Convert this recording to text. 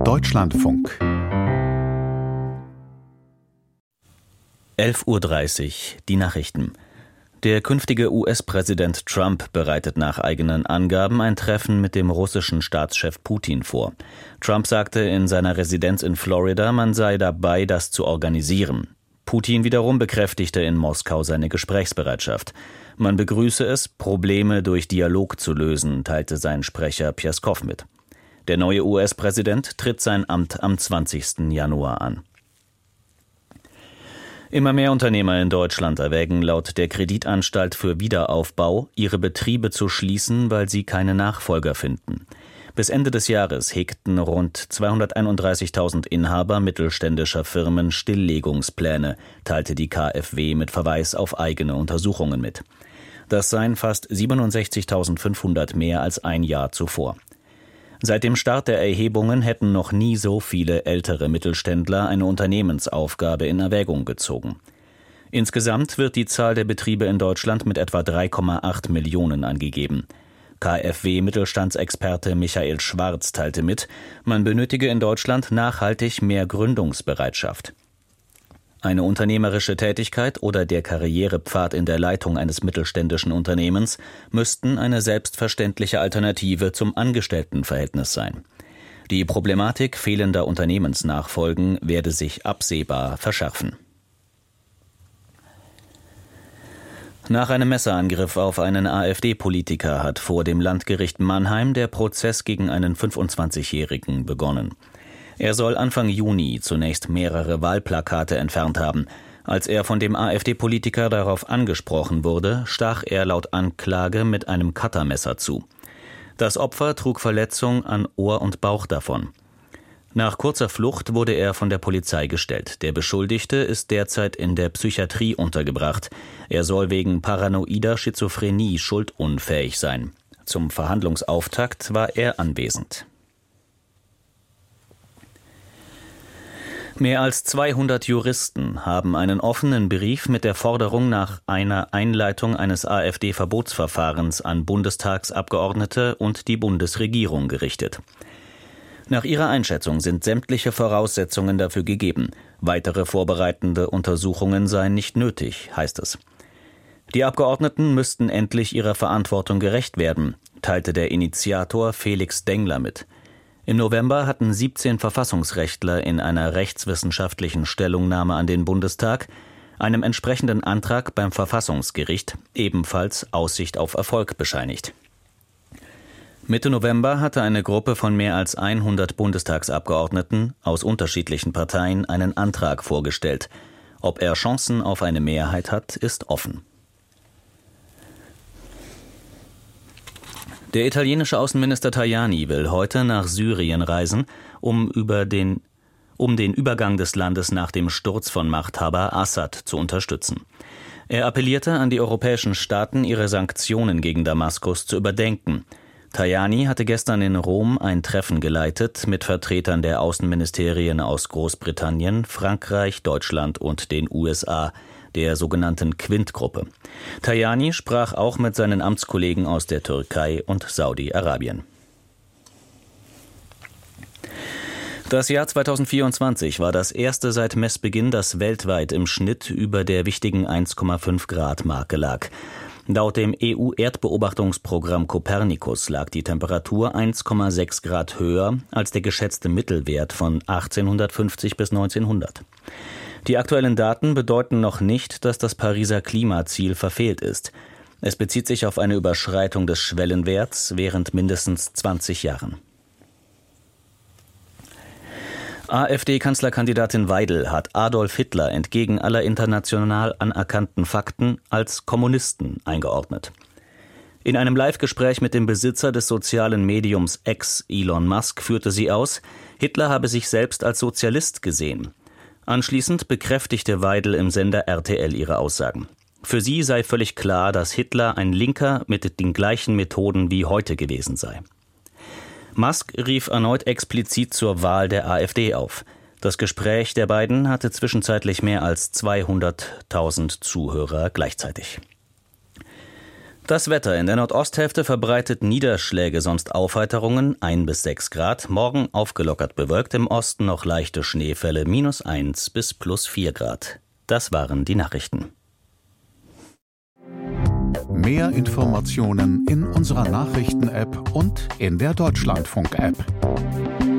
Deutschlandfunk 11:30 Uhr, die Nachrichten. Der künftige US-Präsident Trump bereitet nach eigenen Angaben ein Treffen mit dem russischen Staatschef Putin vor. Trump sagte in seiner Residenz in Florida, man sei dabei, das zu organisieren. Putin wiederum bekräftigte in Moskau seine Gesprächsbereitschaft. Man begrüße es, Probleme durch Dialog zu lösen, teilte sein Sprecher Pjeskow mit. Der neue US-Präsident tritt sein Amt am 20. Januar an. Immer mehr Unternehmer in Deutschland erwägen laut der Kreditanstalt für Wiederaufbau, ihre Betriebe zu schließen, weil sie keine Nachfolger finden. Bis Ende des Jahres hegten rund 231.000 Inhaber mittelständischer Firmen Stilllegungspläne, teilte die KfW mit Verweis auf eigene Untersuchungen mit. Das seien fast 67.500 mehr als ein Jahr zuvor. Seit dem Start der Erhebungen hätten noch nie so viele ältere Mittelständler eine Unternehmensaufgabe in Erwägung gezogen. Insgesamt wird die Zahl der Betriebe in Deutschland mit etwa 3,8 Millionen angegeben. KfW-Mittelstandsexperte Michael Schwarz teilte mit, man benötige in Deutschland nachhaltig mehr Gründungsbereitschaft. Eine unternehmerische Tätigkeit oder der Karrierepfad in der Leitung eines mittelständischen Unternehmens müssten eine selbstverständliche Alternative zum Angestelltenverhältnis sein. Die Problematik fehlender Unternehmensnachfolgen werde sich absehbar verschärfen. Nach einem Messerangriff auf einen AfD-Politiker hat vor dem Landgericht Mannheim der Prozess gegen einen 25-Jährigen begonnen. Er soll Anfang Juni zunächst mehrere Wahlplakate entfernt haben. Als er von dem AfD-Politiker darauf angesprochen wurde, stach er laut Anklage mit einem Cuttermesser zu. Das Opfer trug Verletzung an Ohr und Bauch davon. Nach kurzer Flucht wurde er von der Polizei gestellt. Der Beschuldigte ist derzeit in der Psychiatrie untergebracht. Er soll wegen paranoider Schizophrenie schuldunfähig sein. Zum Verhandlungsauftakt war er anwesend. Mehr als 200 Juristen haben einen offenen Brief mit der Forderung nach einer Einleitung eines AfD-Verbotsverfahrens an Bundestagsabgeordnete und die Bundesregierung gerichtet. Nach ihrer Einschätzung sind sämtliche Voraussetzungen dafür gegeben. Weitere vorbereitende Untersuchungen seien nicht nötig, heißt es. Die Abgeordneten müssten endlich ihrer Verantwortung gerecht werden, teilte der Initiator Felix Dengler mit. Im November hatten 17 Verfassungsrechtler in einer rechtswissenschaftlichen Stellungnahme an den Bundestag einem entsprechenden Antrag beim Verfassungsgericht ebenfalls Aussicht auf Erfolg bescheinigt. Mitte November hatte eine Gruppe von mehr als 100 Bundestagsabgeordneten aus unterschiedlichen Parteien einen Antrag vorgestellt. Ob er Chancen auf eine Mehrheit hat, ist offen. Der italienische Außenminister Tajani will heute nach Syrien reisen, um den Übergang des Landes nach dem Sturz von Machthaber Assad zu unterstützen. Er appellierte an die europäischen Staaten, ihre Sanktionen gegen Damaskus zu überdenken. Tajani hatte gestern in Rom ein Treffen geleitet mit Vertretern der Außenministerien aus Großbritannien, Frankreich, Deutschland und den USA, der sogenannten Quint-Gruppe. Tajani sprach auch mit seinen Amtskollegen aus der Türkei und Saudi-Arabien. Das Jahr 2024 war das erste seit Messbeginn, das weltweit im Schnitt über der wichtigen 1,5 Grad Marke lag. Laut dem EU-Erdbeobachtungsprogramm Copernicus lag die Temperatur 1,6 Grad höher als der geschätzte Mittelwert von 1850 bis 1900. Die aktuellen Daten bedeuten noch nicht, dass das Pariser Klimaziel verfehlt ist. Es bezieht sich auf eine Überschreitung des Schwellenwerts während mindestens 20 Jahren. AfD-Kanzlerkandidatin Weidel hat Adolf Hitler entgegen aller international anerkannten Fakten als Kommunisten eingeordnet. In einem Live-Gespräch mit dem Besitzer des sozialen Mediums X, Elon Musk, führte sie aus, Hitler habe sich selbst als Sozialist gesehen. Anschließend bekräftigte Weidel im Sender RTL ihre Aussagen. Für sie sei völlig klar, dass Hitler ein Linker mit den gleichen Methoden wie heute gewesen sei. Musk rief erneut explizit zur Wahl der AfD auf. Das Gespräch der beiden hatte zwischenzeitlich mehr als 200.000 Zuhörer gleichzeitig. Das Wetter: In der Nordosthälfte verbreitet Niederschläge, sonst Aufheiterungen, 1 bis 6 Grad. Morgen aufgelockert bewölkt, im Osten noch leichte Schneefälle, -1 bis +4 Grad. Das waren die Nachrichten. Mehr Informationen in unserer Nachrichten-App und in der Deutschlandfunk-App.